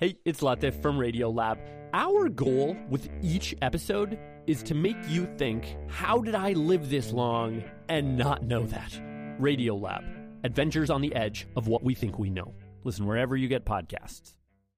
Hey, it's Latif from Radiolab. Our goal with each episode is to make you think, how did I live this long and not know that? Radiolab, adventures on the edge of what we think we know. Listen wherever you get podcasts.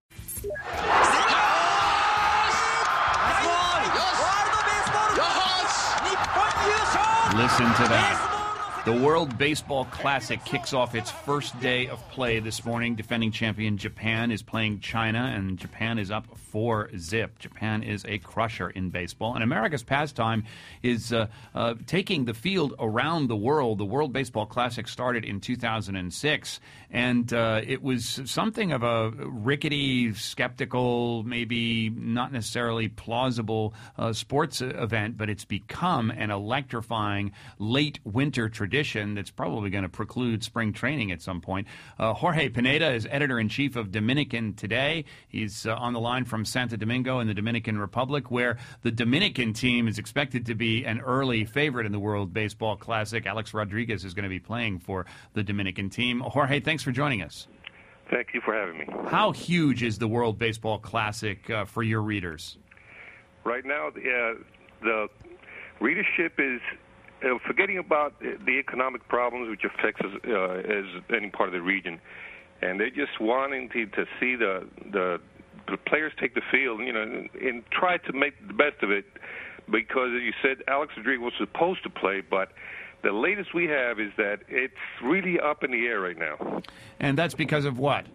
Listen to that. The World Baseball Classic kicks off its first day of play this morning. Defending champion Japan is playing China, and Japan is up 4-0. Japan is a crusher in baseball. And America's pastime is taking the field around the world. The World Baseball Classic started in 2006, and it was something of a rickety, skeptical, maybe not necessarily plausible sports event, but it's become an electrifying late winter tradition that's probably going to preclude spring training at some point. Jorge Pineda is editor-in-chief of Dominican Today. He's on the line from Santo Domingo in the Dominican Republic, where the Dominican team is expected to be an early favorite in the World Baseball Classic. Alex Rodriguez is going to be playing for the Dominican team. Jorge, thanks for joining us. Thank you for having me. How huge is the World Baseball Classic for your readers? Right now, the readership is forgetting about the economic problems which affects us as any part of the region, and they're just wanting to see the players take the field, and try to make the best of it. Because as you said, Alex Rodriguez was supposed to play, but the latest we have is that it's really up in the air right now. And that's because of what?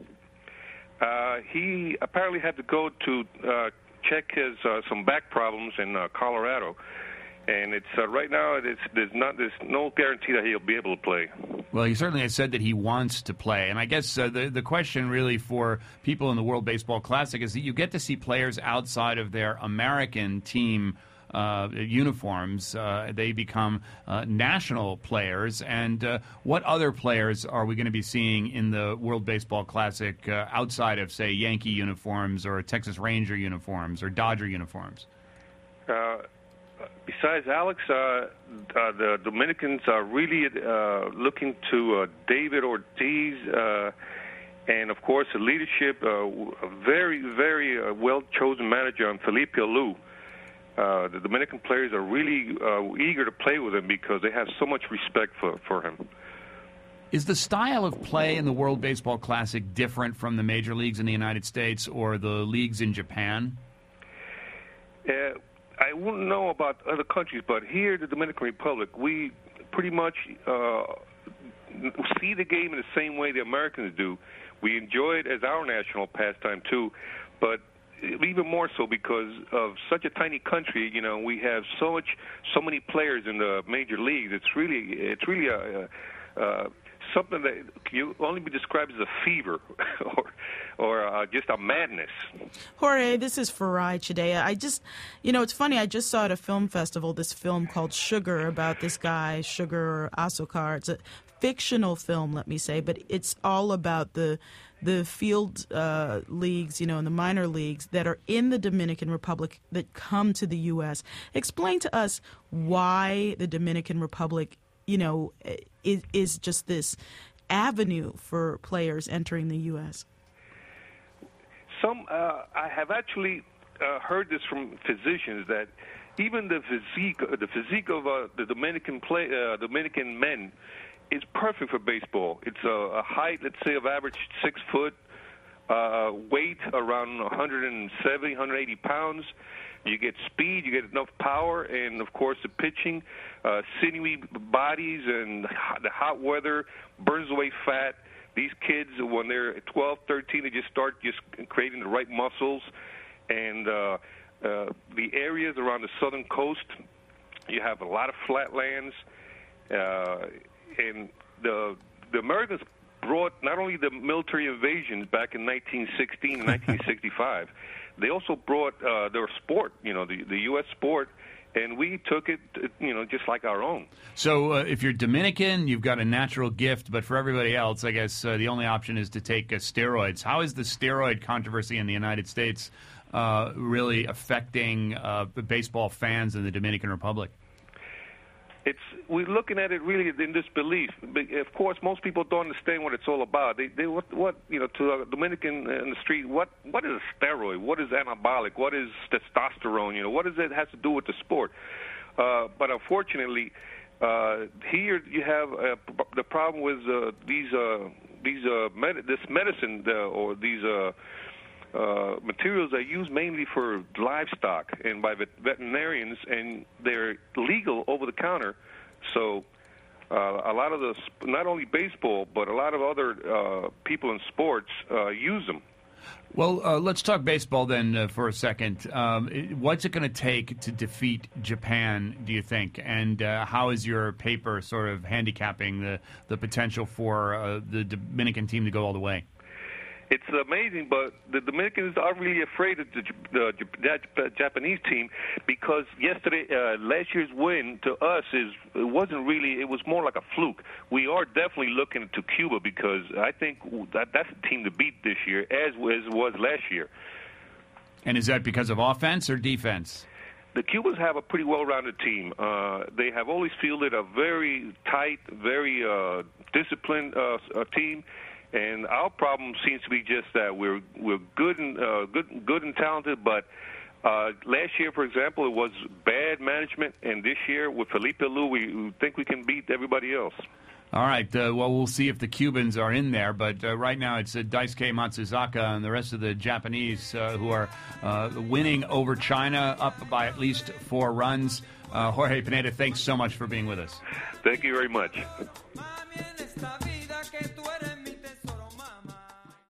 He apparently had to go to check his some back problems in Colorado. And it's right now. There's no guarantee that he'll be able to play. Well, he certainly has said that he wants to play, and I guess the question really for people in the World Baseball Classic is that you get to see players outside of their American team uniforms. They become national players. And what other players are we going to be seeing in the World Baseball Classic outside of, say, Yankee uniforms or Texas Ranger uniforms or Dodger uniforms? Besides Alex, the Dominicans are really looking to David Ortiz and, of course, the leadership, a very, very well-chosen manager, Felipe Alou. The Dominican players are really eager to play with him because they have so much respect for him. Is the style of play in the World Baseball Classic different from the major leagues in the United States or the leagues in Japan? I wouldn't know about other countries, but here in the Dominican Republic, we pretty much see the game in the same way the Americans do. We enjoy it as our national pastime, too, but even more so because of such a tiny country. We have so many players in the major leagues. It's really something that can only be described as a fever or just a madness. Jorge, this is Farai Chideya. It's funny, I just saw at a film festival this film called Sugar about this guy, Sugar Asokar. It's a fictional film, let me say, but it's all about the field leagues, and the minor leagues that are in the Dominican Republic that come to the U.S. Explain to us why the Dominican Republic is just this avenue for players entering the U.S. I have actually heard this from physicians that even the physique of the Dominican men is perfect for baseball. It's a height, let's say, of average 6 foot, weight around 170, 180 pounds. You get speed, you get enough power, and, of course, the pitching, sinewy bodies, and the hot weather burns away fat. These kids, when they're 12, 13, they just start creating the right muscles. And the areas around the southern coast, you have a lot of flatlands. And the Americans brought not only the military invasions back in 1916 and 1965, they also brought their sport, the U.S. sport, and we took it, just like our own. So if you're Dominican, you've got a natural gift, but for everybody else, I guess the only option is to take steroids. How is the steroid controversy in the United States really affecting baseball fans in the Dominican Republic? we're looking at it really in disbelief. Of course, most people don't understand what it's all about. What to a Dominican in the street, what is a steroid? What is anabolic? What is testosterone? What does it has to do with the sport? But unfortunately, here you have the problem with this medicine or these materials are used mainly for livestock and by veterinarians, and they're legal over the counter. So a lot of not only baseball, but a lot of other people in sports use them. Well, let's talk baseball then for a second. What's it going to take to defeat Japan, do you think? And how is your paper sort of handicapping the potential for the Dominican team to go all the way? It's amazing, but the Dominicans are really afraid of the Japanese team because last year's win to us it was more like a fluke. We are definitely looking to Cuba because I think that's the team to beat this year, as was last year. And is that because of offense or defense? The Cubans have a pretty well-rounded team. They have always fielded a very tight, very disciplined team. And our problem seems to be just that we're good and talented, but last year, for example, it was bad management, and this year with Felipe Alou, we think we can beat everybody else. All right. Well, we'll see if the Cubans are in there, but right now it's Daisuke Matsuzaka and the rest of the Japanese who are winning over China, up by at least 4 runs. Jorge Pineda, thanks so much for being with us. Thank you very much.